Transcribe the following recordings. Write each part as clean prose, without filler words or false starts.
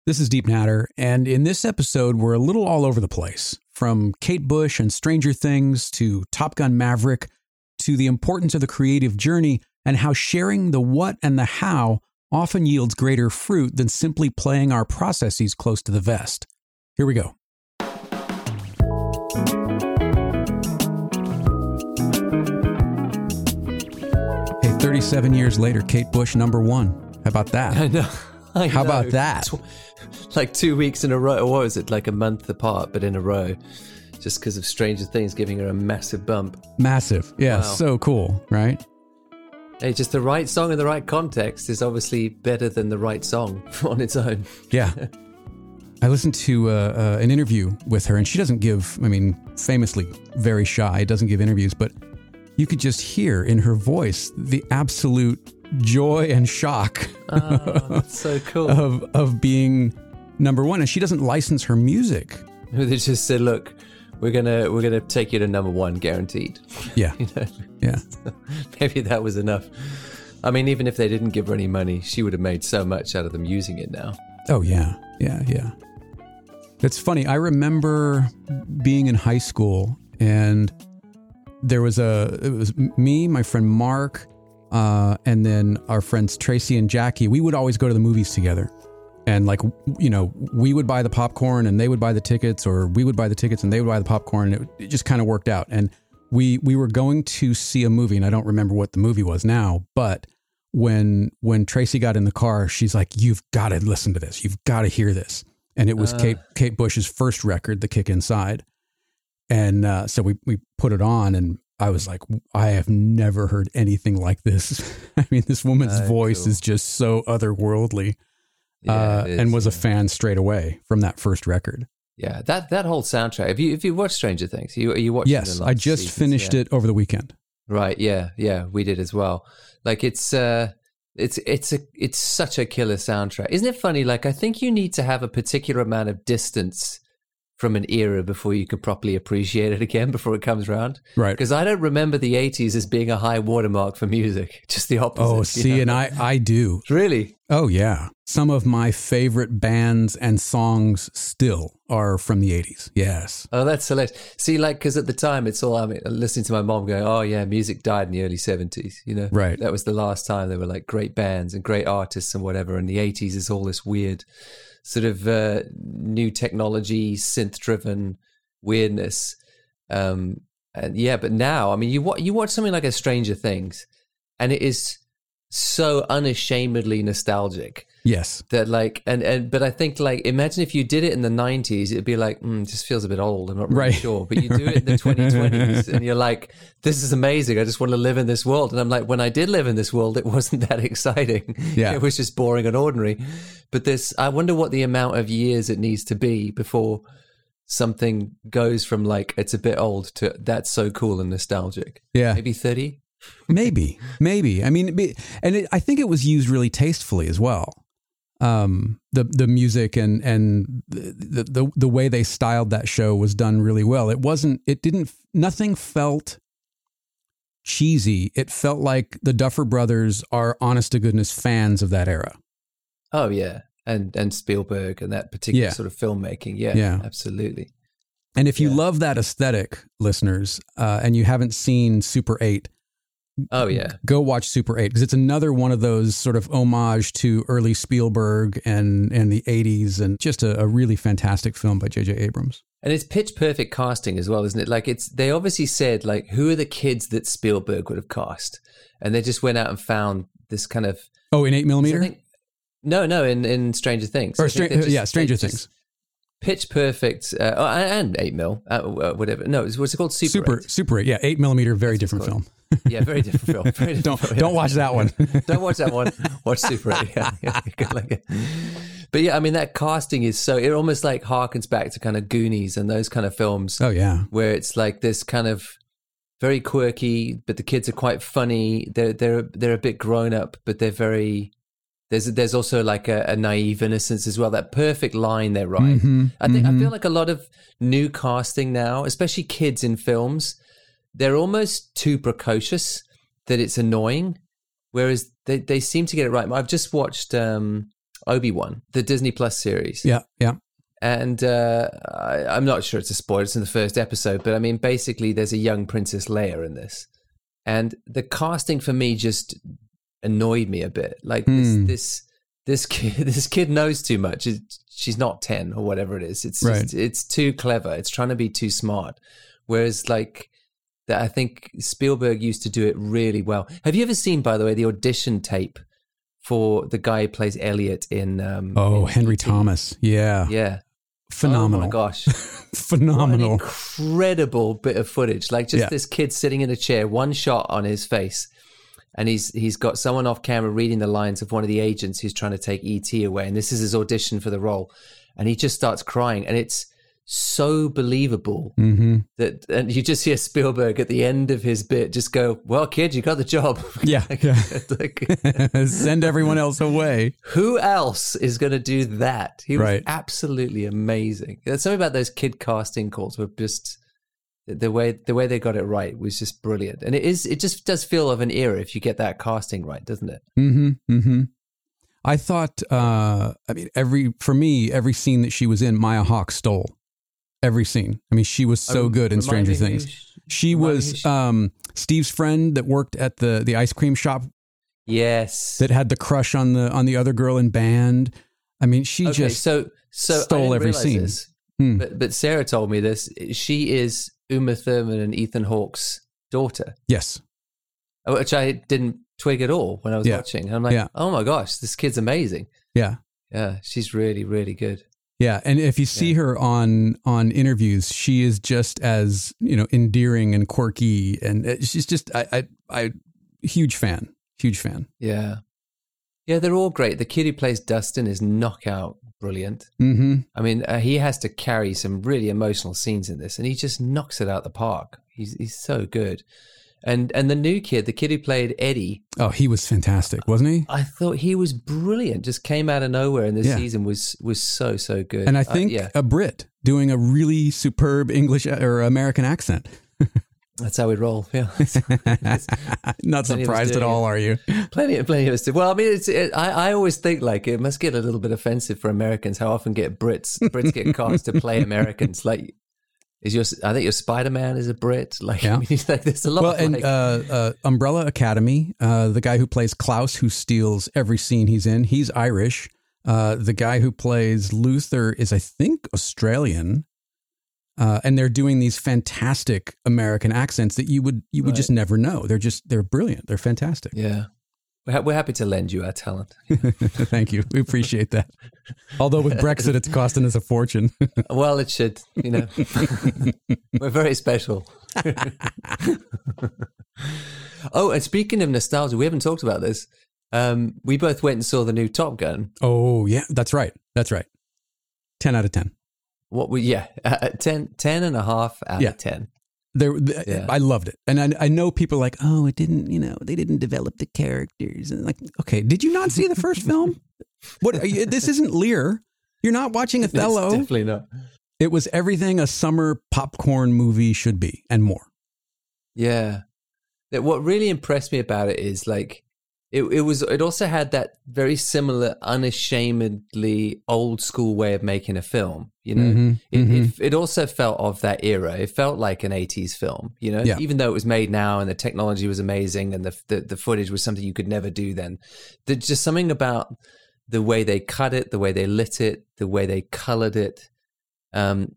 This is Deep Natter, and in this episode, we're a little all over the place. From Kate Bush and Stranger Things to Top Gun Maverick to the importance of the creative journey and how sharing the what and the how often yields greater fruit than simply playing our processes close to the vest. Here we go. Hey, 37 years later, Kate Bush #1. How about that? I know. How about that? Like 2 weeks in a row. What was it? Like a month apart, but in a row. Just because of Stranger Things giving her a massive bump. Massive. Yeah, Wow. So cool, right? Hey, just the right song in the right context is obviously better than the right song on its own. Yeah. I listened to an interview with her, and she doesn't give, famously very shy, doesn't give interviews, but you could just hear in her voice the absolute joy and shock That's so cool. of being #1. And she doesn't license her music. They just said, look, we're gonna take you to #1, guaranteed. Yeah. You know? Yeah. Maybe that was enough. I mean, even if they didn't give her any money, she would have made so much out of them using it now. Oh, yeah. Yeah. It's funny. I remember being in high school, and it was me, my friend Mark, and then our friends Tracy and Jackie. We would always go to the movies together. And we would buy the popcorn and they would buy the tickets, or we would buy the tickets and they would buy the popcorn. And it just kind of worked out. And we were going to see a movie, and I don't remember what the movie was now, but when Tracy got in the car, she's like, "You've got to listen to this. You've got to hear this." And it was Kate Bush's first record, The Kick Inside. And so we put it on, and I was like, I have never heard anything like this. I mean, this woman's voice is just so otherworldly. Yeah, and was a fan straight away from that first record. Yeah, that whole soundtrack. If you watched Stranger Things, you watched. Yes, I just finished it over the weekend. Right. Yeah, we did as well. Like it's such a killer soundtrack. Isn't it funny? Like, I think you need to have a particular amount of distance from an era before you can properly appreciate it again, before it comes around. Right. Because I don't remember the 80s as being a high watermark for music. Just the opposite. Oh, see, and I do. Really? Oh, yeah. Some of my favorite bands and songs still are from the 80s. Yes. Oh, that's hilarious. See, like, because at the time, it's all, listening to my mom going, oh, yeah, music died in the early 70s, Right. That was the last time there were, like, great bands and great artists and whatever. And the 80s is all this weird sort of new technology, synth-driven weirdness. But now, you watch something like a Stranger Things, and it is so unashamedly nostalgic. Yes. That but I think, like, imagine if you did it in the 90s, it'd be like, it just feels a bit old. I'm not really sure. But you do it in the 2020s and you're like, this is amazing. I just want to live in this world. And I'm like, when I did live in this world, it wasn't that exciting. Yeah. It was just boring and ordinary. But I wonder what the amount of years it needs to be before something goes from, like, it's a bit old to that's so cool and nostalgic. Yeah. Maybe 30? Maybe. I think it was used really tastefully as well. The music and the way they styled that show was done really well. Nothing felt cheesy. It felt like the Duffer Brothers are honest to goodness fans of that era. Oh yeah. And Spielberg and that particular sort of filmmaking. Yeah, absolutely. And if you love that aesthetic, listeners, and you haven't seen Super 8, oh yeah, go watch Super 8, because it's another one of those sort of homage to early Spielberg and the 80s, and just a really fantastic film by J.J. Abrams. And it's pitch perfect casting as well, isn't it? Like, they obviously said, like, who are the kids that Spielberg would have cast, and they just went out and found this kind of in 8mm. No, in Stranger Things. Or Stranger Things. Pitch perfect, and 8mm, whatever. No, what's it called? Super 8. Yeah, 8mm, very different film. Yeah, very different film. Don't watch that one. Don't watch that one. Watch Super 8. Yeah. But yeah, that casting is it almost like harkens back to kind of Goonies and those kind of films. Oh yeah, where it's like this kind of very quirky, but the kids are quite funny. They're a bit grown up, but they're very. There's also like a naive innocence as well. That perfect line they write. Mm-hmm, I feel like a lot of new casting now, especially kids in films, they're almost too precocious that it's annoying. Whereas they seem to get it right. I've just watched Obi-Wan, the Disney Plus series. Yeah, yeah. And I'm not sure it's a spoiler. It's in the first episode, but I mean, basically, there's a young Princess Leia in this, and the casting for me just annoyed me a bit. Like this kid knows too much. She's not 10 or whatever it is. It's just, it's too clever. It's trying to be too smart. Whereas like that, I think Spielberg used to do it really well. Have you ever seen, by the way, the audition tape for the guy who plays Elliot in Henry Thomas? Yeah. Phenomenal. Oh my gosh. Phenomenal. What an incredible bit of footage. Like just this kid sitting in a chair, one shot on his face. And he's got someone off camera reading the lines of one of the agents who's trying to take E.T. away. And this is his audition for the role. And he just starts crying. And it's so believable that, and you just hear Spielberg at the end of his bit just go, well, kid, you got the job. Yeah. Send everyone else away. Who else is going to do that? He was absolutely amazing. There's something about those kid casting calls were just... The way they got it right was just brilliant, and it just does feel of an era if you get that casting right, doesn't it? I thought, I mean, every scene that she was in, Maya Hawke stole every scene. I mean, she was so good in Stranger Things. She was Steve's friend that worked at the ice cream shop. Yes, that had the crush on the other girl in band. I mean, she just stole every scene. But Sarah told me this. She is Uma Thurman and Ethan Hawke's daughter. Yes. Which I didn't twig at all when I was watching. And I'm like, oh my gosh, this kid's amazing. Yeah. Yeah, she's really, really good. Yeah, and if you see her on interviews, she is just as, endearing and quirky, and she's just I huge fan. Yeah. Yeah, they're all great. The kid who plays Dustin is knockout brilliant. I mean, he has to carry some really emotional scenes in this, and he just knocks it out the park. He's so good. And the new kid, the kid who played Eddie. Oh, he was fantastic, wasn't he? I thought he was brilliant. Just came out of nowhere, and this season was so good. And I think a Brit doing a really superb English or American accent. That's how we roll. Yeah, not surprised at all, are you? Plenty of us do. Well, I mean, I always think like it must get a little bit offensive for Americans how often Brits get cast to play Americans. Like, I think your Spider-Man is a Brit. Like, I mean, like there's a lot. Well, and Umbrella Academy, the guy who plays Klaus, who steals every scene he's in, he's Irish. The guy who plays Luther is, I think, Australian. And they're doing these fantastic American accents that you would just never know. They're brilliant. They're fantastic. Yeah. We're happy to lend you our talent. Thank you. We appreciate that. Although with Brexit, it's costing us a fortune. Well, it should, We're very special. Oh, and speaking of nostalgia, we haven't talked about this. We both went and saw the new Top Gun. Oh, yeah. That's right. 10 out of 10. 10 and a half out of 10. I loved it. And I know people are like, oh, it didn't, they didn't develop the characters. And like, okay, did you not see the first film? This isn't Lear. You're not watching Othello. It's definitely not. It was everything a summer popcorn movie should be and more. Yeah. What really impressed me about it is like, it also had that very similar, unashamedly old school way of making a film. It also felt of that era. It felt like an 80s film, even though it was made now and the technology was amazing and the footage was something you could never do then. There's just something about the way they cut it, the way they lit it, the way they colored it. And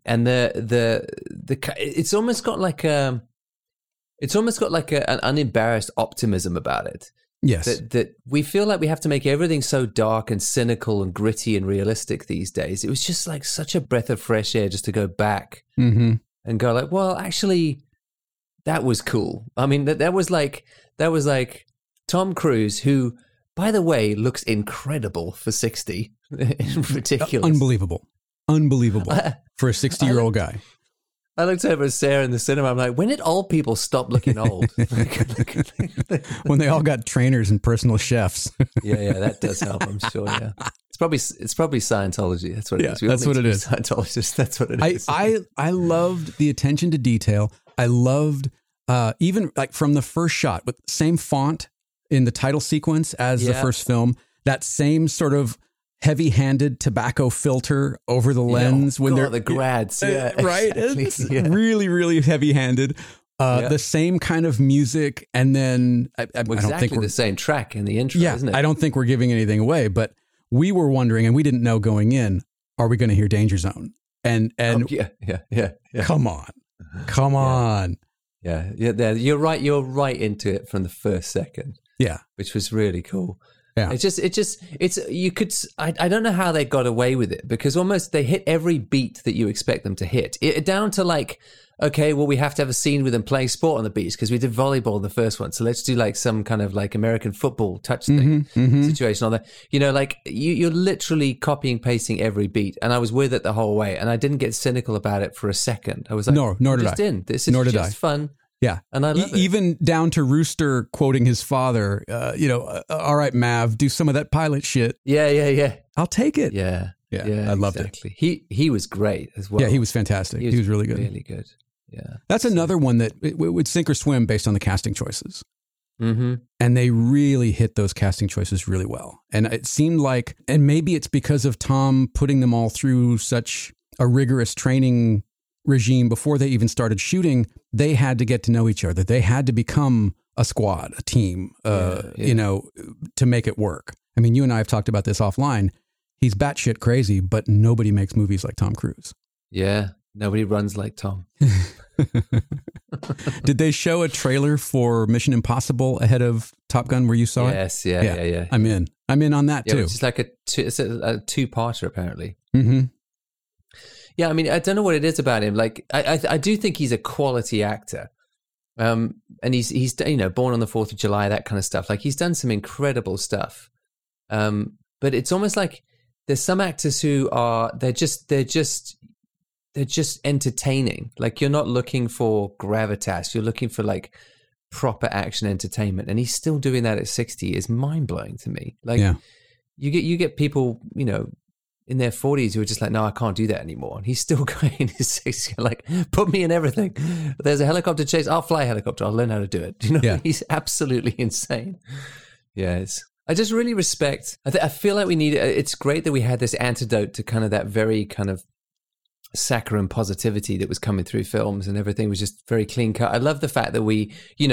it's almost got like an unembarrassed optimism about it. Yes. That we feel like we have to make everything so dark and cynical and gritty and realistic these days. It was just like such a breath of fresh air just to go back and go like, well, actually, that was cool. I mean, that was like Tom Cruise, who, by the way, looks incredible for 60. Ridiculous. Unbelievable for a 60-year-old guy. I looked over at Sarah in the cinema. I'm like, when did old people stop looking old? When they all got trainers and personal chefs. Yeah, that does help, I'm sure. Yeah, it's probably Scientology. That's what it is. That's what it is. Scientologists. That's what it is. I loved the attention to detail. I loved even like from the first shot with same font in the title sequence as the first film. That same sort of heavy-handed tobacco filter over the lens when they're the grads, right? Exactly. It's really, really heavy-handed. The same kind of music, and then I don't think we're the same track in the intro, isn't it? I don't think we're giving anything away, but we were wondering, and we didn't know going in, are we going to hear Danger Zone? And come on. Yeah. You're right. You're right into it from the first second. Yeah, which was really cool. Yeah, I don't know how they got away with it, because almost they hit every beat that you expect them to hit. Down to like, okay, well, we have to have a scene with them playing sport on the beach because we did volleyball in the first one. So let's do like some kind of like American football touch thing situation on there. You know, like you're literally copying, pasting every beat. And I was with it the whole way, and I didn't get cynical about it for a second. I was like, nor did I. This is just fun. Yeah. And I love it. Even down to Rooster quoting his father, all right, Mav, do some of that pilot shit. Yeah. I'll take it. Yeah. I loved it. He was great as well. Yeah, he was fantastic. He was really good. Really good. Yeah. That's another one that it would sink or swim based on the casting choices. Mm-hmm. And they really hit those casting choices really well. And it seemed like, and maybe it's because of Tom putting them all through such a rigorous training regime before they even started shooting, they had to get to know each other. They had to become a squad, a team, to make it work. I mean, you and I have talked about this offline. He's batshit crazy, but nobody makes movies like Tom Cruise. Yeah, nobody runs like Tom. Did they show a trailer for Mission Impossible ahead of Top Gun where you saw it? Yes, yeah. I'm in on that too. It's like it's a two-parter apparently. Mm-hmm. Yeah, I mean, I don't know what it is about him. Like, I do think he's a quality actor, and he's born on the 4th of July, that kind of stuff. Like, he's done some incredible stuff, but it's almost like there's some actors who are they're just entertaining. Like, you're not looking for gravitas, you're looking for like proper action entertainment, and he's still doing that at 60 is mind blowing to me. Like, you get people, in their 40s who are just like, no, I can't do that anymore. And he's still going in his 60s, like, put me in everything. There's a helicopter chase. I'll fly a helicopter. I'll learn how to do it. He's absolutely insane. Yes. I just really respect. I feel like we need. It's great that we had this antidote to kind of that very kind of saccharine positivity that was coming through films, and everything was just very clean cut. I love the fact that we,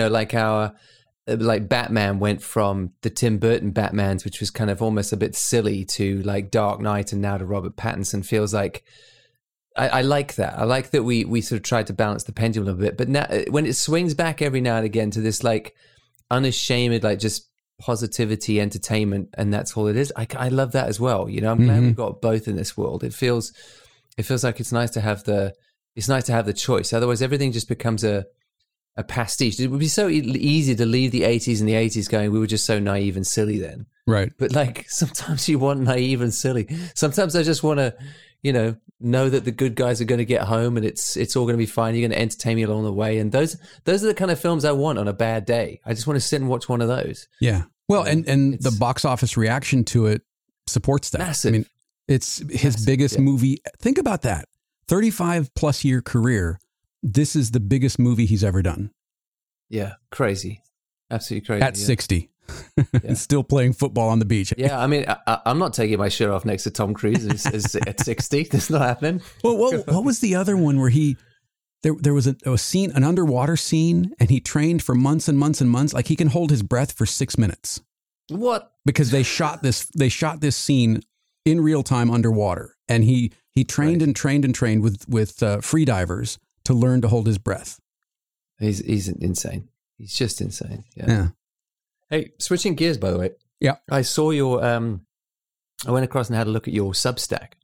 like Batman went from the Tim Burton Batmans, which was kind of almost a bit silly, to like Dark Knight, and now to Robert Pattinson. Feels like I like that. I like that we sort of tried to balance the pendulum a bit. But now when it swings back every now and again to this like unashamed, like just positivity, entertainment, and that's all it is. I love that as well. I'm glad we've got both in this world. It feels like it's nice to have the choice. Otherwise, everything just becomes a pastiche. It would be so easy to leave the 80s and the 80s going, we were just so naive and silly then. Right. But like, sometimes you want naive and silly. Sometimes I just want to, know that the good guys are going to get home and it's all going to be fine. You're going to entertain me along the way. And those are the kind of films I want on a bad day. I just want to sit and watch one of those. Yeah. Well, and the box office reaction to it supports that. Massive. I mean, it's his biggest movie. Think about that. 35 plus year career. This is the biggest movie he's ever done. Yeah, crazy. Absolutely crazy. At 60. And still playing football on the beach. Yeah, I mean, I'm not taking my shirt off next to Tom Cruise at 60. That's not happening. Well, what was the other one where there was a scene, an underwater scene, and he trained for months and months and months. Like, he can hold his breath for 6 minutes. What? Because they shot this scene in real time underwater, and he trained and trained and trained with free divers to learn to hold his breath. He's insane. He's just insane. Yeah. Hey, switching gears, by the way. Yeah. I saw your. I went across and had a look at your Substack.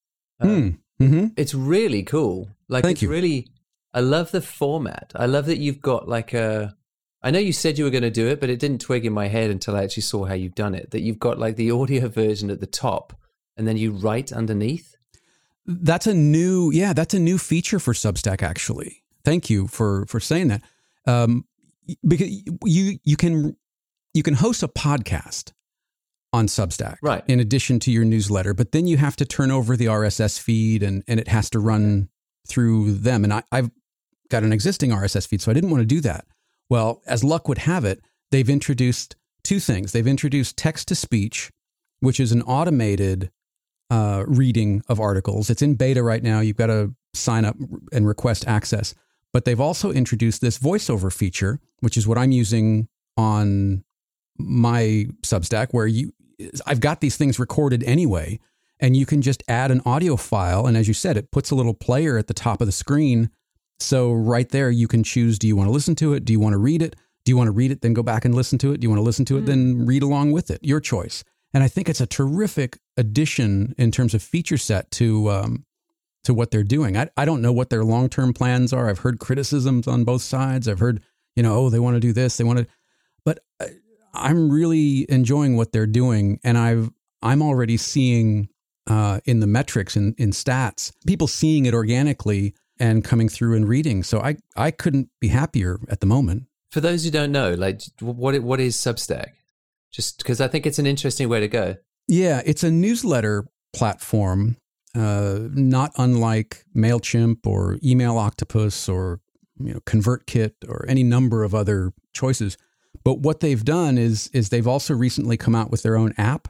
It's really cool. Like, Thank you. Really, I love the format. I love that you've got like a. I know you said you were going to do it, but it didn't twig in my head until I actually saw how you've done it. That you've got like the audio version at the top, and then you write underneath. That's a new feature for Substack, actually. Thank you for saying that. Because you can host a podcast on Substack, right, in addition to your newsletter, but then you have to turn over the RSS feed and it has to run through them. And I've got an existing RSS feed, so I didn't want to do that. Well, as luck would have it, they've introduced two things. They've introduced text to speech, which is an automated reading of articles. It's in beta right now. You've got to sign up and request access. But they've also introduced this voiceover feature, which is what I'm using on my Substack, where I've got these things recorded anyway, and you can just add an audio file. And as you said, it puts a little player at the top of the screen. So right there, you can choose, do you want to listen to it? Do you want to read it? Do you want to read it, then go back and listen to it? Do you want to listen to it, then read along with it? Your choice. And I think it's a terrific addition in terms of feature set to what they're doing. I don't know what their long-term plans are. I've heard criticisms on both sides. I've heard, oh, they want to do this, they want to, but I'm really enjoying what they're doing. And I'm already seeing in the metrics and in stats, people seeing it organically and coming through and reading. So I couldn't be happier at the moment. For those who don't know, like what is Substack? Just because I think it's an interesting way to go. Yeah, it's a newsletter platform, not unlike MailChimp or Email Octopus or ConvertKit or any number of other choices. But what they've done is they've also recently come out with their own app.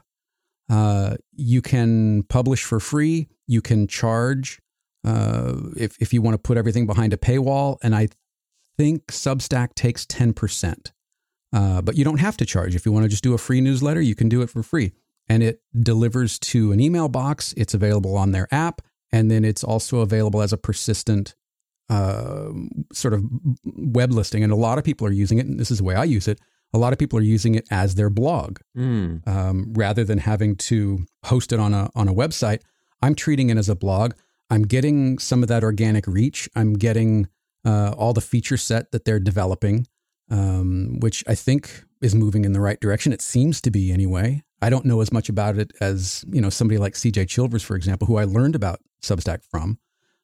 You can publish for free. You can charge if you want to put everything behind a paywall. And I think Substack takes 10%. But you don't have to charge. If you want to just do a free newsletter, you can do it for free. And it delivers to an email box. It's available on their app. And then it's also available as a persistent sort of web listing. And a lot of people are using it, and this is the way I use it. A lot of people are using it as their blog rather than having to host it on a website. I'm treating it as a blog. I'm getting some of that organic reach. I'm getting all the feature set that they're developing, which I think is moving in the right direction. It seems to be anyway. I don't know as much about it as, somebody like CJ Chilvers, for example, who I learned about Substack from.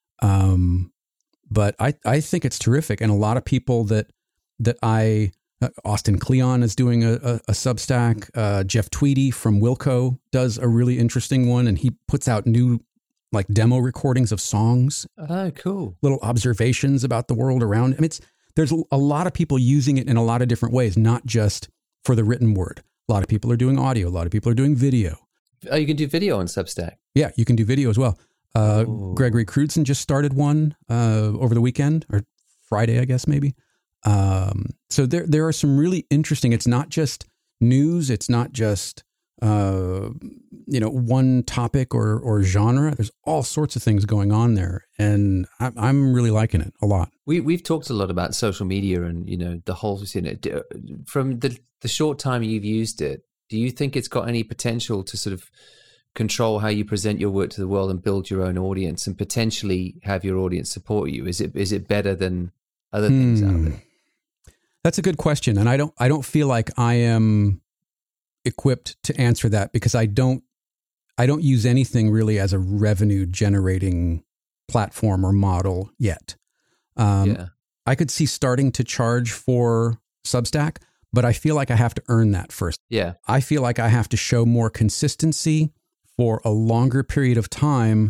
But I think it's terrific. And a lot of people that Austin Kleon is doing a Substack. Jeff Tweedy from Wilco does a really interesting one, and he puts out new like demo recordings of songs. Oh, cool. Little observations about the world around. I mean, there's a lot of people using it in a lot of different ways, not just for the written word. A lot of people are doing audio. A lot of people are doing video. Oh, you can do video on Substack? Yeah, you can do video as well. Gregory Crewdson just started one over the weekend, or Friday, I guess, maybe. So there are some really interesting, it's not just news. It's not just, one topic or genre. There's all sorts of things going on there. And I'm really liking it a lot. We've talked a lot about social media and, the whole, from the short time you've used it, do you think it's got any potential to sort of control how you present your work to the world and build your own audience and potentially have your audience support you? Is it better than other things out there? That's a good question. And I don't feel like I am equipped to answer that because I don't use anything really as a revenue generating platform or model yet. I could see starting to charge for Substack, but I feel like I have to earn that first. Yeah. I feel like I have to show more consistency for a longer period of time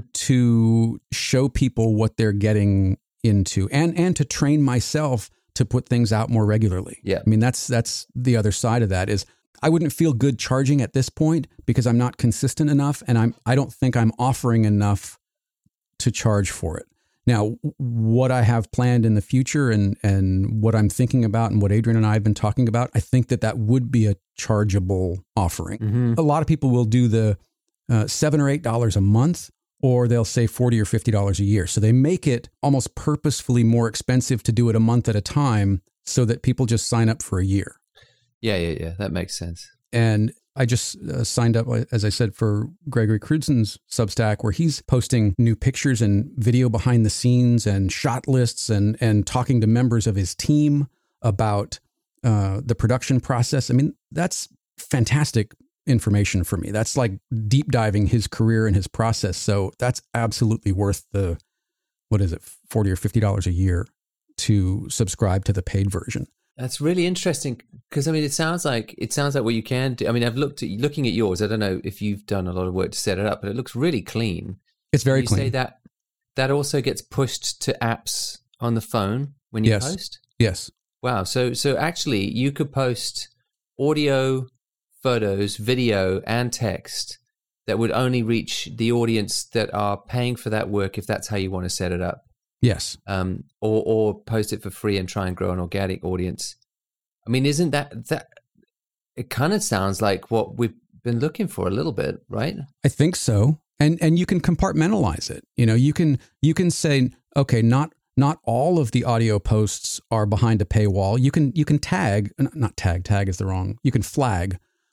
to show people what they're getting into and to train myself to put things out more regularly. Yeah. I mean, that's the other side of that is I wouldn't feel good charging at this point because I'm not consistent enough and I don't think I'm offering enough to charge for it. Now, what I have planned in the future and what I'm thinking about and what Adrian and I have been talking about, I think that would be a chargeable offering. Mm-hmm. A lot of people will do the $7 or $8 a month, or they'll say $40 or $50 a year. So they make it almost purposefully more expensive to do it a month at a time so that people just sign up for a year. Yeah. That makes sense. And I just signed up, as I said, for Gregory Crewdson's Substack, where he's posting new pictures and video behind the scenes and shot lists and talking to members of his team about the production process. I mean, that's fantastic information for me. That's like deep diving his career and his process. So that's absolutely worth the, $40 or $50 a year to subscribe to the paid version. That's really interesting because it sounds like what you can do. I mean, looking at yours. I don't know if you've done a lot of work to set it up, but it looks really clean. It's very clean. You say that also gets pushed to apps on the phone when you post? Yes. Wow. So actually, you could post audio photos, video, and text that would only reach the audience that are paying for that work, if that's how you want to set it up. Yes. Or post it for free and try and grow an organic audience. I mean, isn't that it kind of sounds like what we've been looking for a little bit, right? I think so. And you can compartmalize it. You know, you can say, okay, not all of the audio posts are behind a paywall. You can tag is the wrong. You can flag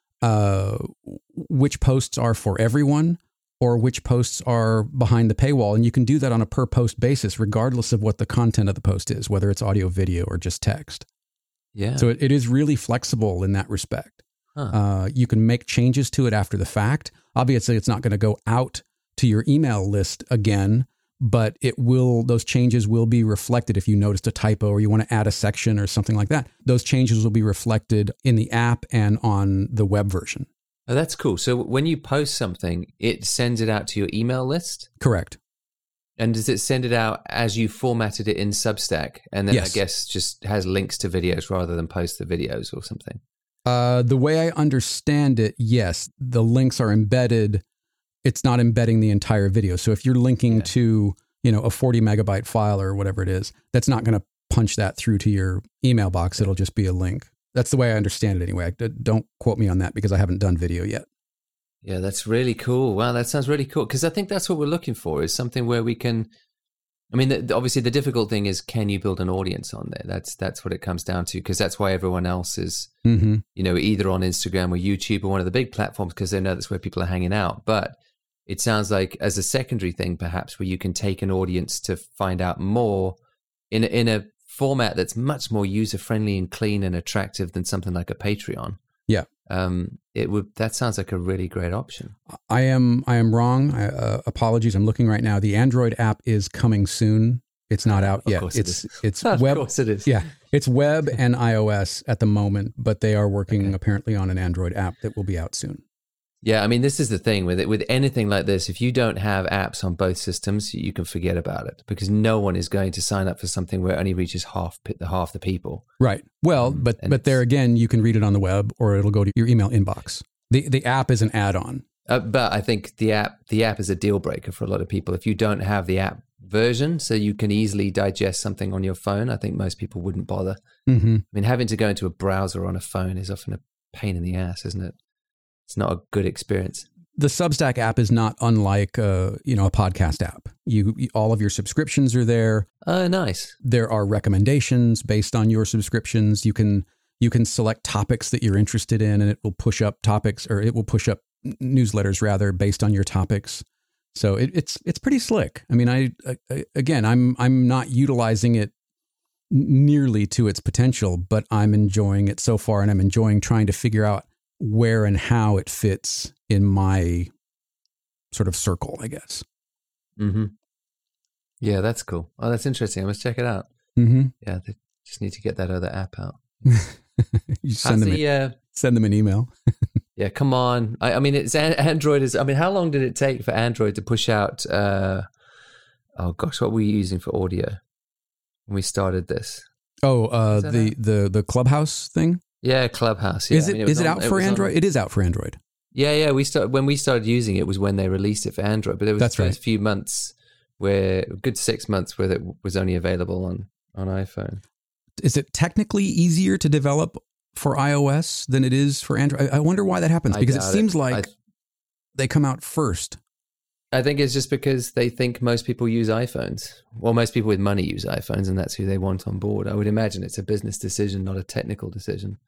which posts are for everyone or which posts are behind the paywall. And you can do that on a per post basis, regardless of what the content of the post is, whether it's audio, video, or just text. Yeah. So it is really flexible in that respect. Huh. You can make changes to it after the fact. Obviously, it's not going to go out to your email list again, but those changes will be reflected if you noticed a typo or you want to add a section or something like that. Those changes will be reflected in the app and on the web version. Oh, that's cool. So when you post something, it sends it out to your email list? Correct. And does it send it out as you formatted it in Substack? And then yes. I guess just has links to videos rather than post the videos or something? The way I understand it, yes, the links are embedded. It's not embedding the entire video. So if you're linking to, a 40 megabyte file or whatever it is, that's not going to punch that through to your email box. It'll just be a link. That's the way I understand it anyway. Don't quote me on that because I haven't done video yet. Yeah, that's really cool. Wow, that sounds really cool. Because I think that's what we're looking for, is something where we can, I mean, obviously the difficult thing is, can you build an audience on there? That's what it comes down to, because that's why everyone else is, either on Instagram or YouTube or one of the big platforms, because they know that's where people are hanging out. But it sounds like as a secondary thing, perhaps, where you can take an audience to find out more in a format that's much more user-friendly and clean and attractive than something like a Patreon. Yeah. That sounds like a really great option. I am wrong. Apologies. I'm looking right now. The Android app is coming soon. It's not out yet. It's of web. Of course it is. Yeah. It's web and iOS at the moment, but they are working apparently on an Android app that will be out soon. Yeah, I mean, this is the thing with it. With anything like this, if you don't have apps on both systems, you can forget about it, because no one is going to sign up for something where it only reaches half the people. Right. Well, but there again, you can read it on the web, or it'll go to your email inbox. The app is an add-on. But I think the app is a deal breaker for a lot of people. If you don't have the app version, so you can easily digest something on your phone, I think most people wouldn't bother. Mm-hmm. I mean, having to go into a browser on a phone is often a pain in the ass, isn't it? It's not a good experience. The Substack app is not unlike a podcast app. You all of your subscriptions are there. Oh, nice. There are recommendations based on your subscriptions. You can select topics that you're interested in, and it will push up topics, or it will push up newsletters rather, based on your topics. So it's pretty slick. I mean, I'm not utilizing it nearly to its potential, but I'm enjoying it so far, and I'm enjoying trying to figure out where and how it fits in my sort of circle, I guess. Mm-hmm. Yeah, that's cool. Oh, that's interesting. I must check it out. Mm-hmm. Yeah, they just need to get that other app out. You send them an email. Yeah, come on. I mean, it's Android is. I mean, how long did it take for Android to push out? Oh gosh, what were we using for audio when we started this? Oh, the Clubhouse thing. Yeah, Clubhouse. Yeah. Is it out for Android? It is out for Android. Yeah. When we started using it was when they released it for Android, but there was That's right. a few months a good 6 months where it was only available on iPhone. Is it technically easier to develop for iOS than it is for Android? I wonder why that happens, because it seems like they come out first. I think it's just because they think most people use iPhones. Well, most people with money use iPhones, and that's who they want on board. I would imagine it's a business decision, not a technical decision.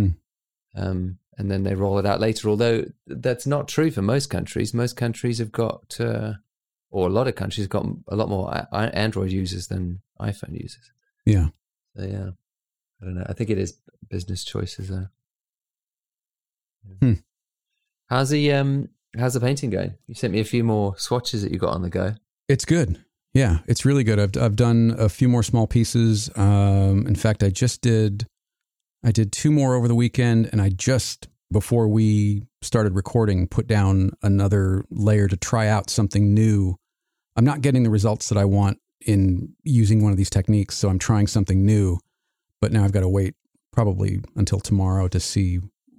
And then they roll it out later, although that's not true for most countries. Most countries have got, or a lot of countries have got a lot more Android users than iPhone users. Yeah. So, yeah. I don't know. I think it is business choices there. How's the painting going? You sent me a few more swatches that you got on the go. It's good. Yeah, it's really good. I've done a few more small pieces. In fact, I did 2 more over the weekend, and I just, before we started recording, put down another layer to try out something new. I'm not getting the results that I want in using one of these techniques, so I'm trying something new. But now I've got to wait probably until tomorrow to see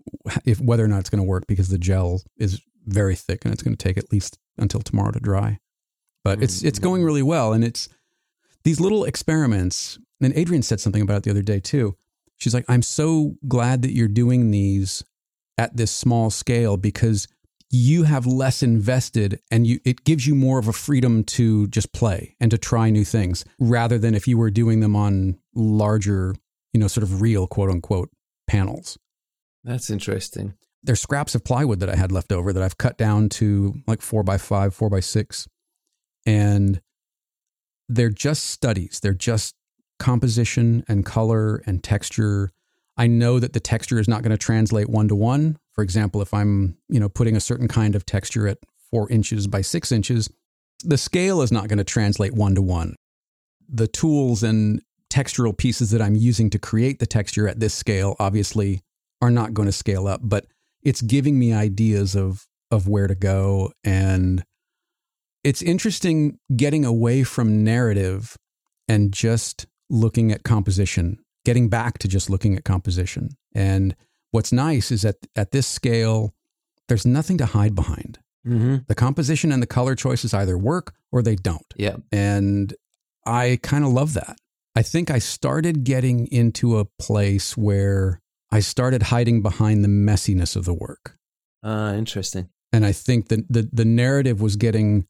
whether or not it's going to work, because the gel is very thick and it's going to take at least until tomorrow to dry. But it's going really well. And it's these little experiments. And Adrienne said something about it the other day too. She's like, I'm so glad that you're doing these at this small scale, because you have less invested and it gives you more of a freedom to just play and to try new things, rather than if you were doing them on larger, sort of real quote unquote panels. That's interesting. There's scraps of plywood that I had left over that I've cut down to like 4x5, 4x6. And they're just studies. They're just composition and color and texture. I know that the texture is not going to translate 1-to-1. For example, if I'm, putting a certain kind of texture at 4 inches by 6 inches, the scale is not going to translate 1-to-1. The tools and textural pieces that I'm using to create the texture at this scale obviously are not going to scale up, but it's giving me ideas of where to go. And it's interesting getting away from narrative and just looking at composition, getting back to just looking at composition. And what's nice is that at this scale, there's nothing to hide behind. Mm-hmm. The composition and the color choices either work or they don't. Yeah. And I kind of love that. I think I started getting into a place where I started hiding behind the messiness of the work. Interesting. And I think that the narrative was getting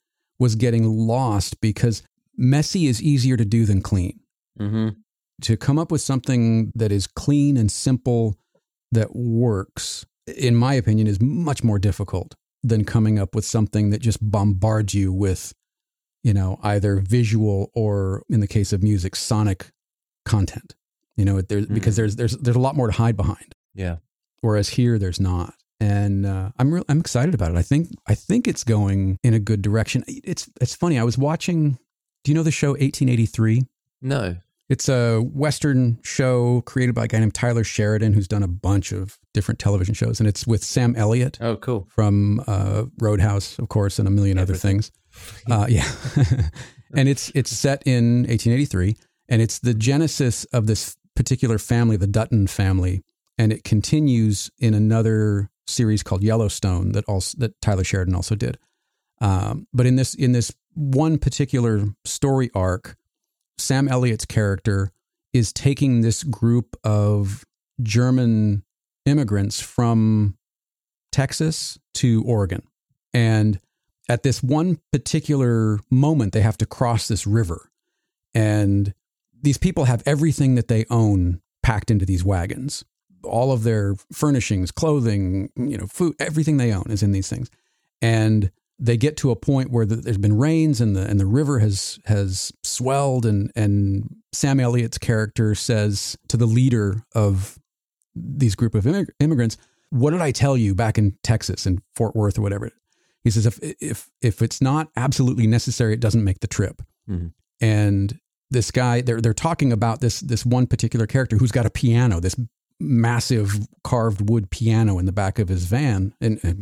lost, because messy is easier to do than clean. Mm-hmm. To come up with something that is clean and simple that works, in my opinion, is much more difficult than coming up with something that just bombards you with, either visual or, in the case of music, sonic content. Because there's a lot more to hide behind. Yeah. Whereas here there's not. And I'm excited about it. I think it's going in a good direction. It's funny. I was watching. Do you know the show 1883? No. It's a Western show created by a guy named Tyler Sheridan, who's done a bunch of different television shows, and it's with Sam Elliott. Oh, cool. From Roadhouse, of course, and a million other things. Yeah. And it's set in 1883, and it's the genesis of this particular family, the Dutton family, and it continues in another series called Yellowstone that Tyler Sheridan also did. But in this one particular story arc, Sam Elliott's character is taking this group of German immigrants from Texas to Oregon. And at this one particular moment, they have to cross this river. And these people have everything that they own packed into these wagons. All of their furnishings, clothing, food, everything they own is in these things. And they get to a point where there's been rains and the river has swelled, and Sam Elliott's character says to the leader of these group of immigrants, "What did I tell you back in Texas, in Fort Worth or whatever?" He says, if it's not absolutely necessary, it doesn't make the trip. Mm-hmm. And this guy, they're talking about this one particular character who's got a piano, this massive carved wood piano in the back of his van.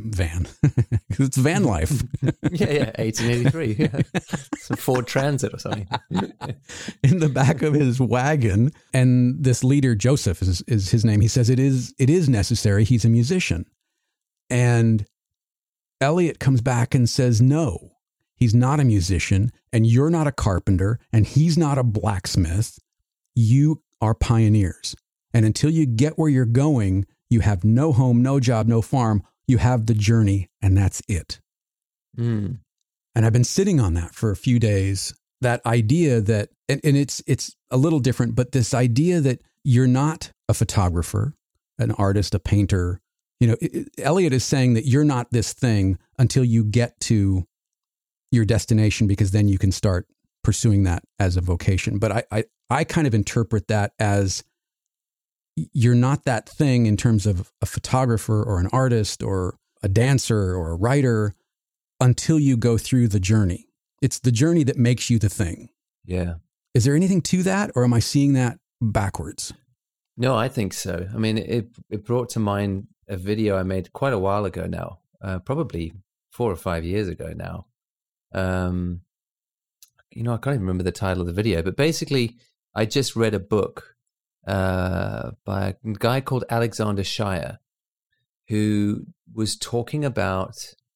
It's van life. yeah, 1883. Yeah. Some Ford Transit or something. In the back of his wagon. And this leader, Joseph is his name. He says it is necessary. He's a musician. And Elliott comes back and says, no, he's not a musician, and you're not a carpenter, and he's not a blacksmith. You are pioneers. And until you get where you're going, you have no home, no job, no farm. You have the journey, and that's it. Mm. And I've been sitting on that for a few days. That idea that, and it's a little different, but this idea that you're not a photographer, an artist, a painter. Elliott is saying that you're not this thing until you get to your destination, because then you can start pursuing that as a vocation. But I kind of interpret that as, you're not that thing in terms of a photographer or an artist or a dancer or a writer until you go through the journey. It's the journey that makes you the thing. Yeah. Is there anything to that, or am I seeing that backwards? No, I think so. I mean, it brought to mind a video I made quite a while ago now, probably 4 or 5 years ago now. I can't even remember the title of the video, but basically I just read a book by a guy called Alexander Shire. who was talking about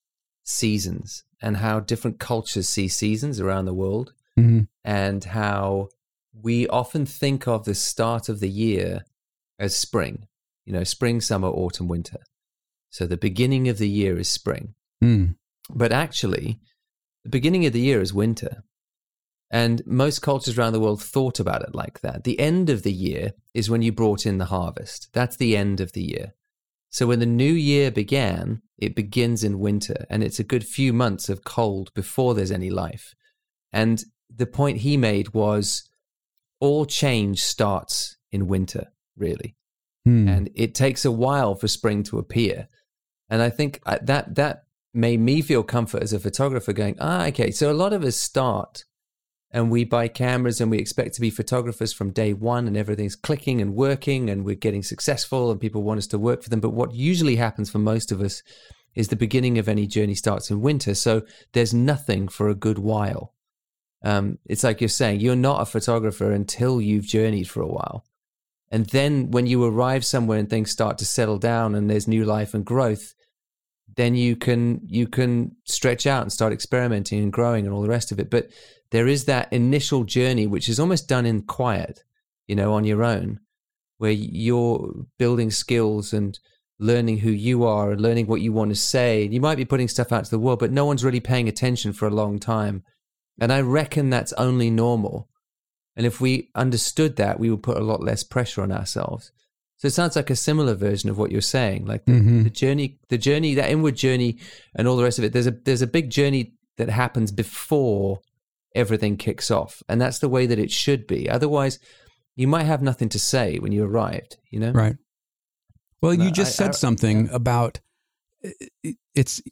seasons and how different cultures see seasons around the world, and how we often think of the start of the year as spring, spring, summer, autumn, winter. So the beginning of the year is spring. But actually, the beginning of the year is winter. And most cultures around the world thought about it like that. The end of the year is when you brought in the harvest. That's the end of the year. So when the new year began, it begins in winter, and it's a good few months of cold before there's any life. And the point he made was all change starts in winter, really. And it takes a while for spring to appear. And I think that made me feel comfort as a photographer going, okay, so a lot of us start and we buy cameras and we expect to be photographers from day one and everything's clicking and working and we're getting successful and people want us to work for them. But what usually happens for most of us is the beginning of any journey starts in winter. So there's nothing for a good while. It's like you're saying, you're not a photographer until you've journeyed for a while. And then when you arrive somewhere and things start to settle down and there's new life and growth, then you can stretch out and start experimenting and growing and all the rest of it. But there is that initial journey, which is almost done in quiet, on your own, where you're building skills and learning who you are and learning what you want to say. You might be putting stuff out to the world, but no one's really paying attention for a long time. And I reckon that's only normal. And if we understood that, we would put a lot less pressure on ourselves. So it sounds like a similar version of what you're saying, like the journey, that inward journey and all the rest of it. There's a big journey that happens before everything kicks off. And that's the way that it should be. Otherwise, you might have nothing to say when you arrived, Right. Well, you just said something about it's,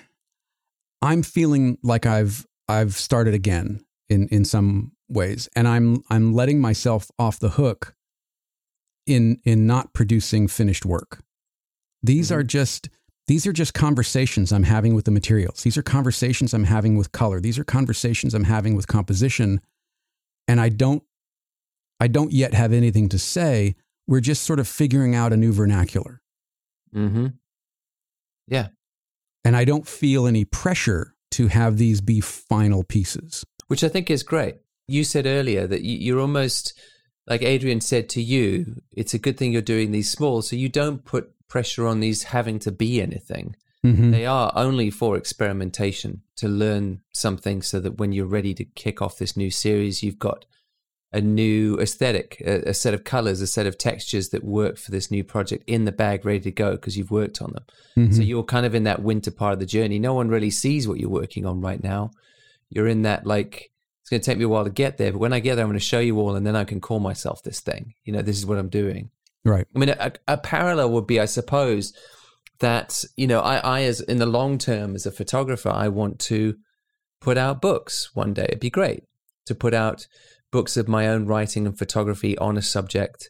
I'm feeling like I've started again in some ways. And I'm letting myself off the hook in not producing finished work. These are just conversations I'm having with the materials. These are conversations I'm having with color. These are conversations I'm having with composition. And I don't yet have anything to say. We're just sort of figuring out a new vernacular. Yeah. And I don't feel any pressure to have these be final pieces. Which I think is great. You said earlier that you're almost, like Adrian said to you, it's a good thing you're doing these small, so you don't put pressure on these having to be anything. They are only for experimentation, to learn something so that when you're ready to kick off this new series, you've got a new aesthetic, a set of colors, a set of textures that work for this new project in the bag, ready to go because you've worked on them. So you're kind of in that winter part of the journey. No one really sees what you're working on right now. You're in that, like, it's going to take me a while to get there, but when I get there, I'm going to show you all, and then I can call myself this thing. This is what I'm doing. Right. I mean, a parallel would be, I suppose, that, I as in the long term as a photographer, I want to put out books one day. It'd be great to put out books of my own writing and photography on a subject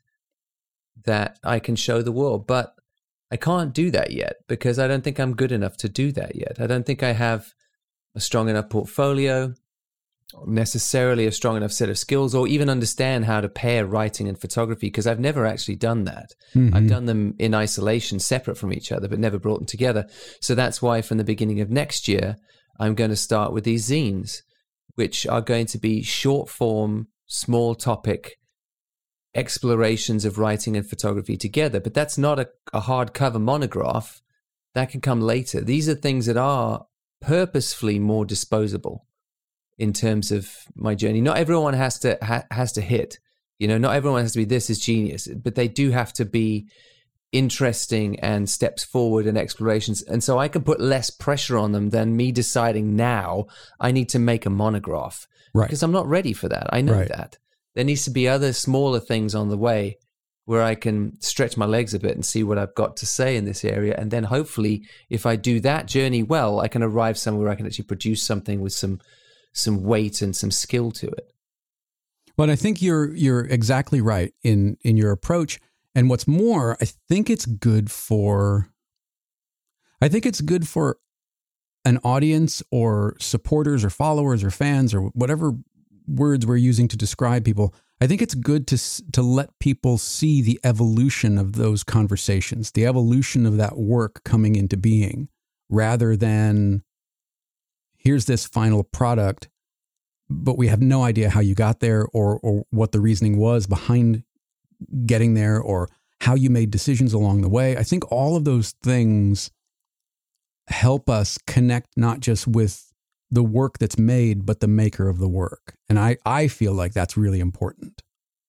that I can show the world. But I can't do that yet because I don't think I'm good enough to do that yet. I don't think I have a strong enough portfolio, necessarily a strong enough set of skills, or even understand how to pair writing and photography, because I've never actually done that. I've done them in isolation, separate from each other, but never brought them together. So that's why from the beginning of next year, I'm going to start with these zines, which are going to be short form, small topic explorations of writing and photography together. But that's not a hardcover monograph. That can come later. These are things that are purposefully more disposable in terms of my journey. Not everyone has to hit, not everyone has to be, this is genius, but they do have to be interesting and steps forward and explorations. And so I can put less pressure on them than me deciding now I need to make a monograph. Right. Because I'm not ready for that. I know that. There needs to be other smaller things on the way where I can stretch my legs a bit and see what I've got to say in this area. And then hopefully, if I do that journey well, I can arrive somewhere where I can actually produce something with some weight and some skill to it. Well, I think you're exactly right in your approach. And what's more, I think it's good for an audience or supporters or followers or fans or whatever words we're using to describe people. I think it's good to let people see the evolution of those conversations, the evolution of that work coming into being, rather than here's this final product, but we have no idea how you got there or what the reasoning was behind getting there or how you made decisions along the way. I think all of those things help us connect not just with the work that's made, but the maker of the work. And I feel like that's really important.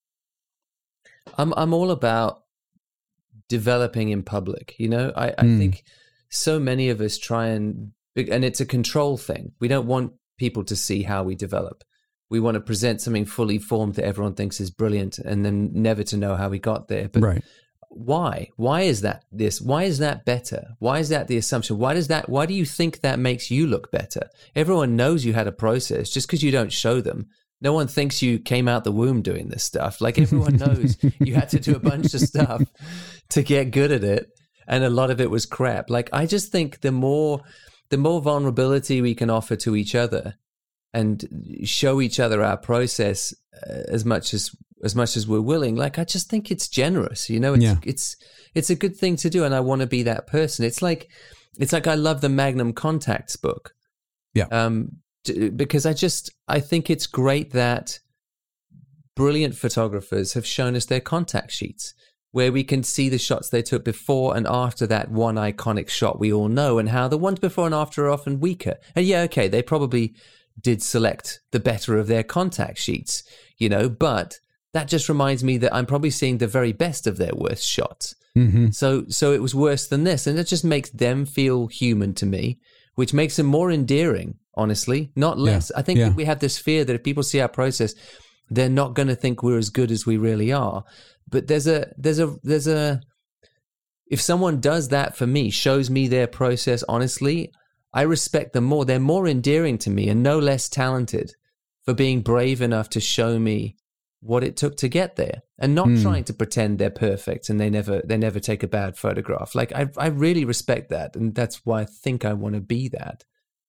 I'm all about developing in public. I think so many of us try and it's a control thing. We don't want people to see how we develop. We want to present something fully formed that everyone thinks is brilliant and then never to know how we got there. But right. Why? Why is that this? Why is that better? Why is that the assumption? Why do you think that makes you look better? Everyone knows you had a process just because you don't show them. No one thinks you came out the womb doing this stuff. Like everyone knows you had to do a bunch of stuff to get good at it. And a lot of it was crap. Like, I just think the more vulnerability we can offer to each other and show each other our process as much as we're willing, like, I just think it's generous, it's a good thing to do. And I want to be that person. It's like I love the Magnum Contacts book. Yeah. Because I think it's great that brilliant photographers have shown us their contact sheets where we can see the shots they took before and after that one iconic shot we all know, and how the ones before and after are often weaker. And yeah, okay, they probably did select the better of their contact sheets, but that just reminds me that I'm probably seeing the very best of their worst shots. Mm-hmm. So it was worse than this. And it just makes them feel human to me, which makes them more endearing, honestly, not less. Yeah. I think that we have this fear that if people see our process, they're not going to think we're as good as we really are. But there's a if someone does that for me, shows me their process honestly, I respect them more. They're more endearing to me and no less talented for being brave enough to show me what it took to get there, and not trying to pretend they're perfect and they never take a bad photograph. Like, I really respect that, and that's why I think I want to be that.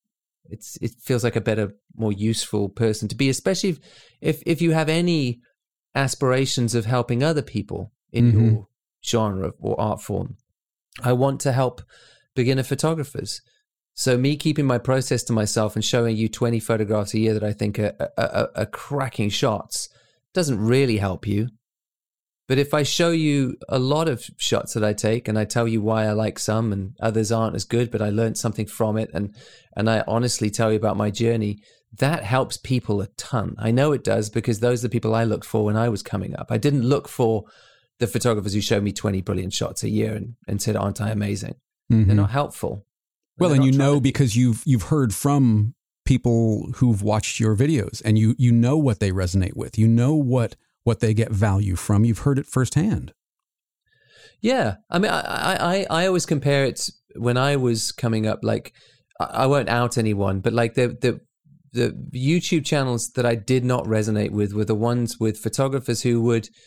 It feels like a better, more useful person to be, especially if you have any aspirations of helping other people in your genre or art form. I want to help beginner photographers. So me keeping my process to myself and showing you 20 photographs a year that I think are cracking shots doesn't really help you. But if I show you a lot of shots that I take and I tell you why I like some and others aren't as good, but I learned something from it, and I honestly tell you about my journey, that helps people a ton. I know it does, because those are the people I looked for when I was coming up. I didn't look for the photographers who showed me 20 brilliant shots a year and said, aren't I amazing? Mm-hmm. They're not helpful. Well, and because you've heard from people who've watched your videos, and you know what they resonate with. You know what they get value from. You've heard it firsthand. Yeah. I mean, I always compare it when I was coming up, like, I won't out anyone, but like the YouTube channels that I did not resonate with were the ones with photographers who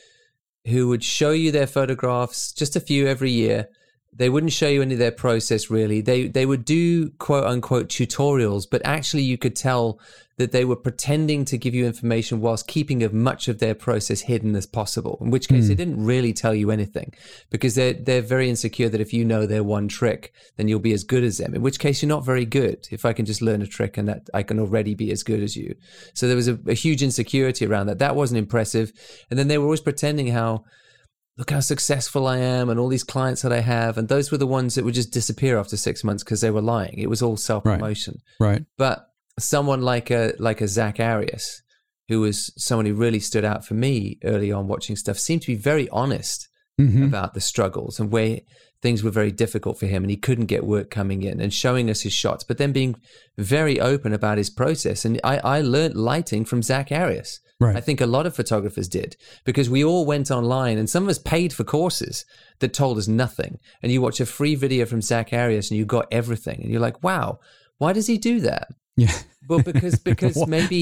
would show you their photographs, just a few every year. They wouldn't show you any of their process, really. They would do quote unquote tutorials, but actually you could tell that they were pretending to give you information whilst keeping as much of their process hidden as possible, in which case they didn't really tell you anything, because they're very insecure that if you know their one trick, then you'll be as good as them, in which case you're not very good. If I can just learn a trick and that I can already be as good as you. So there was a huge insecurity around that. That wasn't impressive. And then they were always pretending look how successful I am and all these clients that I have. And those were the ones that would just disappear after 6 months because they were lying. It was all self-promotion. Right. But someone like a Zach Arias, who was someone who really stood out for me early on watching stuff, seemed to be very honest about the struggles and where things were very difficult for him and he couldn't get work coming in, and showing us his shots, but then being very open about his process. And I learned lighting from Zach Arias. Right. I think a lot of photographers did, because we all went online and some of us paid for courses that told us nothing. And you watch a free video from Zach Arias and you got everything. And you're like, wow, why does he do that? Yeah. Well, because maybe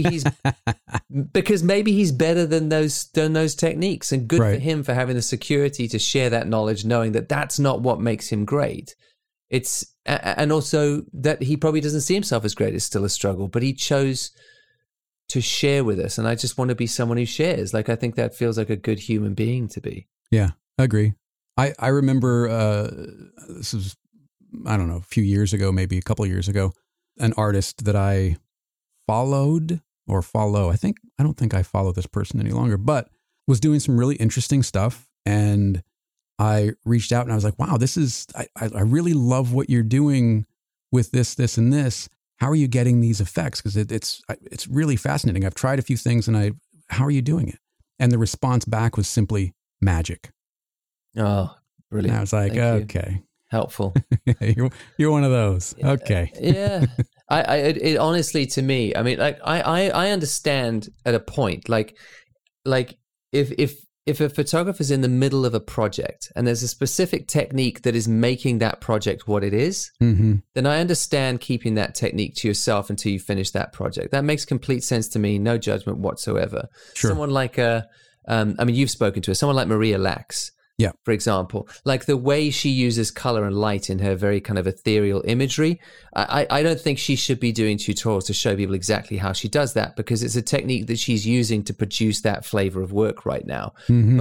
he's better than those techniques, and good for him for having the security to share that knowledge, knowing that that's not what makes him great. And also that he probably doesn't see himself as great. It's still a struggle, but he chose to share with us. And I just want to be someone who shares. Like, I think that feels like a good human being to be. Yeah, I agree. I remember, this was, I don't know, a few years ago, maybe a couple of years ago, an artist that I followed or follow. I don't think I follow this person any longer, but was doing some really interesting stuff. And I reached out and I was like, wow, I really love what you're doing with this, and this. How are you getting these effects? Because it's really fascinating. I've tried a few things and how are you doing it? And the response back was simply magic. Oh, brilliant. And I was like, okay. Helpful. You're one of those. Yeah. Okay. Yeah. It honestly, to me, I mean, like, I understand at a point, like if a photographer's in the middle of a project and there's a specific technique that is making that project what it is, mm-hmm. then I understand keeping that technique to yourself until you finish that project. That makes complete sense to me. No judgment whatsoever. Sure. Someone like you've spoken to her, someone like Maria Lax. Yeah. For example, like the way she uses color and light in her very kind of ethereal imagery, I don't think she should be doing tutorials to show people exactly how she does that, because it's a technique that she's using to produce that flavor of work right now. Mm-hmm.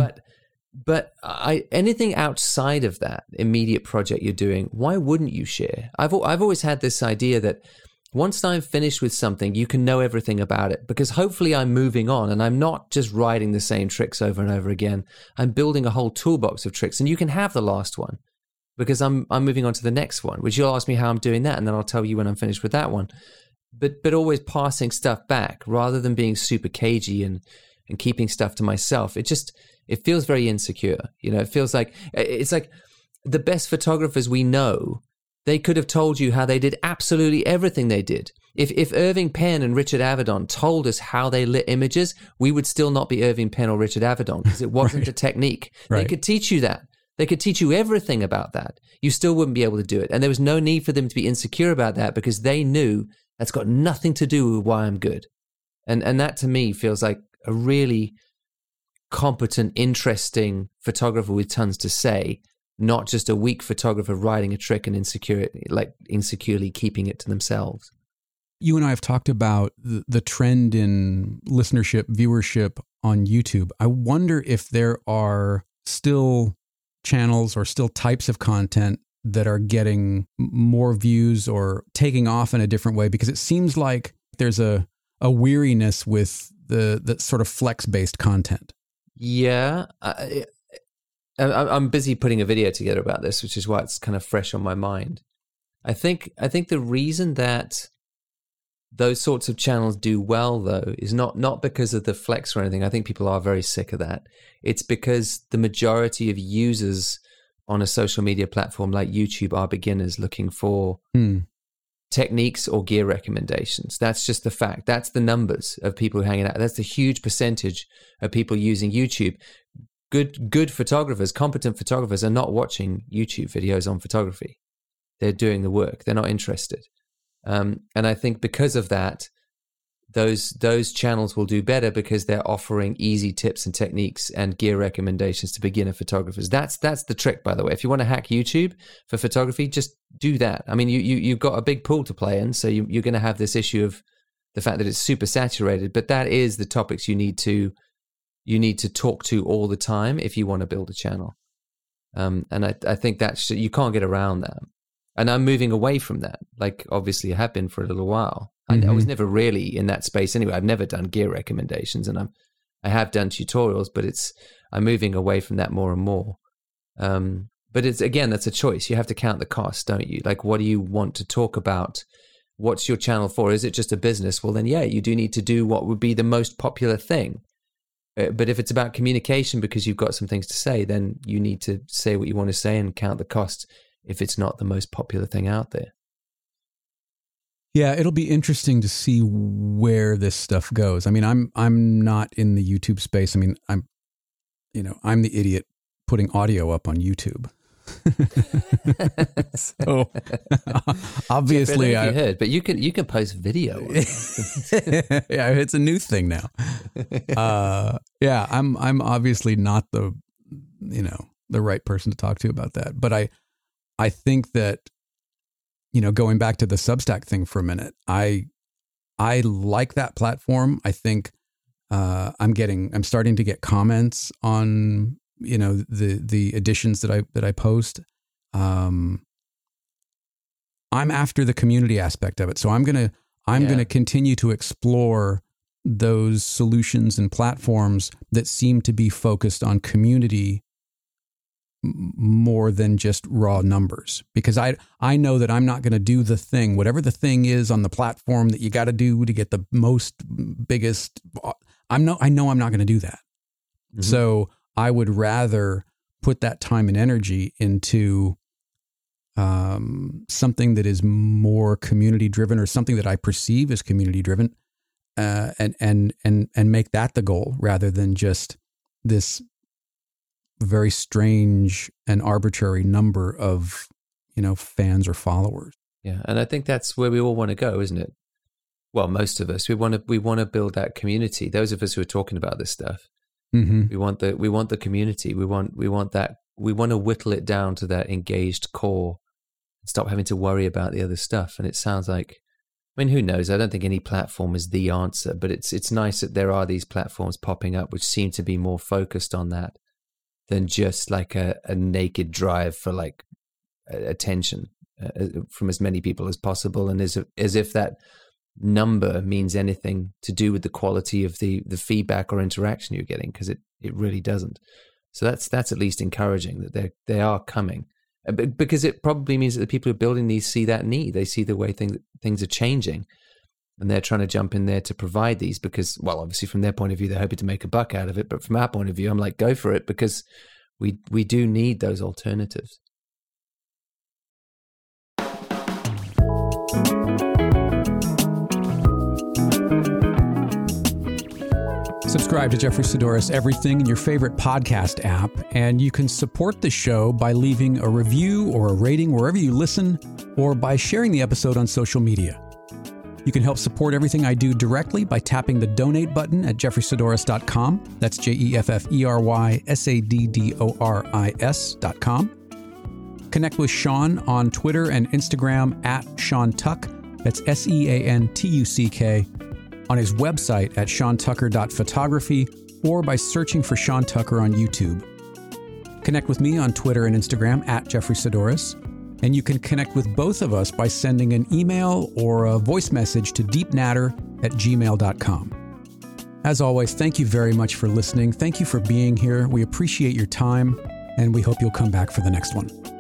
But anything outside of that immediate project you're doing, why wouldn't you share? I've always had this idea that once I'm finished with something, you can know everything about it, because hopefully I'm moving on and I'm not just writing the same tricks over and over again. I'm building a whole toolbox of tricks, and you can have the last one because I'm moving on to the next one, which you'll ask me how I'm doing that, and then I'll tell you when I'm finished with that one. But always passing stuff back rather than being super cagey and keeping stuff to myself. It feels very insecure. You know, it's like the best photographers we know, they could have told you how they did absolutely everything they did. If Irving Penn and Richard Avedon told us how they lit images, we would still not be Irving Penn or Richard Avedon, because it wasn't Right. a technique. Right. They could teach you that. They could teach you everything about that. You still wouldn't be able to do it. And there was no need for them to be insecure about that, because they knew that's got nothing to do with why I'm good. And that to me feels like a really competent, interesting photographer with tons to say, not just a weak photographer writing a trick and insecurely keeping it to themselves. You and I have talked about the trend in listenership, viewership on YouTube. I wonder if there are still channels or still types of content that are getting more views or taking off in a different way, because it seems like there's a weariness with the sort of flex-based content. Yeah. I'm busy putting a video together about this, which is why it's kind of fresh on my mind. I think the reason that those sorts of channels do well, though, is not because of the flex or anything. I think people are very sick of that. It's because the majority of users on a social media platform like YouTube are beginners looking for techniques or gear recommendations. That's just the fact. That's the numbers of people hanging out. That's the huge percentage of people using YouTube. Good photographers, competent photographers are not watching YouTube videos on photography. They're doing the work. They're not interested. And I think because of that, those channels will do better because they're offering easy tips and techniques and gear recommendations to beginner photographers. That's the trick, by the way. If you want to hack YouTube for photography, just do that. I mean, you've got a big pool to play in, so you're going to have this issue of the fact that it's super saturated. But that is the topics you need to talk to all the time if you want to build a channel. And I think you can't get around that. And I'm moving away from that. Like, obviously I have been for a little while. I was never really in that space anyway. I've never done gear recommendations, and I have done tutorials, but I'm moving away from that more and more. But it's, again, that's a choice. You have to count the cost, don't you? Like, what do you want to talk about? What's your channel for? Is it just a business? Well, then, yeah, you do need to do what would be the most popular thing. But if it's about communication because you've got some things to say, then you need to say what you want to say and count the cost if it's not the most popular thing out there. Yeah, it'll be interesting to see where this stuff goes. I mean, I'm not in the YouTube space. I mean, I'm the idiot putting audio up on YouTube. So obviously, I heard, but you can post video. Yeah, it's a new thing now. Yeah, I'm obviously not the right person to talk to about that. But I think that, going back to the Substack thing for a minute, I I like that platform. I think I'm starting to get comments on, the editions that I post. I'm after the community aspect of it. So I'm going to continue to explore those solutions and platforms that seem to be focused on community more than just raw numbers, because I know that I'm not going to do the thing, whatever the thing is on the platform that you got to do to get the biggest. I know I'm not going to do that. Mm-hmm. So I would rather put that time and energy into something that is more community driven, or something that I perceive as community driven, and make that the goal, rather than just this very strange and arbitrary number of, fans or followers. Yeah. And I think that's where we all want to go, isn't it? Well, most of us, we want to build that community. Those of us who are talking about this stuff, mm-hmm. we want the community. We want to whittle it down to that engaged core and stop having to worry about the other stuff. And it sounds like, who knows? I don't think any platform is the answer, but it's nice that there are these platforms popping up which seem to be more focused on that than just like a naked drive for like attention from as many people as possible, and as if that number means anything to do with the quality of the feedback or interaction you're getting, because it really doesn't. So that's at least encouraging that they are coming, because it probably means that the people who are building these see that need. They see the way things are changing, and they're trying to jump in there to provide these, because, well, obviously from their point of view, they're hoping to make a buck out of it. But from our point of view, I'm like, go for it, because we do need those alternatives. Subscribe to Jeffrey Saddoris Everything in your favorite podcast app, and you can support the show by leaving a review or a rating wherever you listen, or by sharing the episode on social media. You can help support everything I do directly by tapping the donate button at jeffreysaddoris.com. That's JEFFERYSADDORIS.com. Connect with Sean on Twitter and Instagram at Sean Tuck. That's SEANTUCK. On his website at seantucker.photography, or by searching for Sean Tucker on YouTube. Connect with me on Twitter and Instagram at Jeffrey Saddoris. And you can connect with both of us by sending an email or a voice message to deepnatter@gmail.com. As always, thank you very much for listening. Thank you for being here. We appreciate your time, and we hope you'll come back for the next one.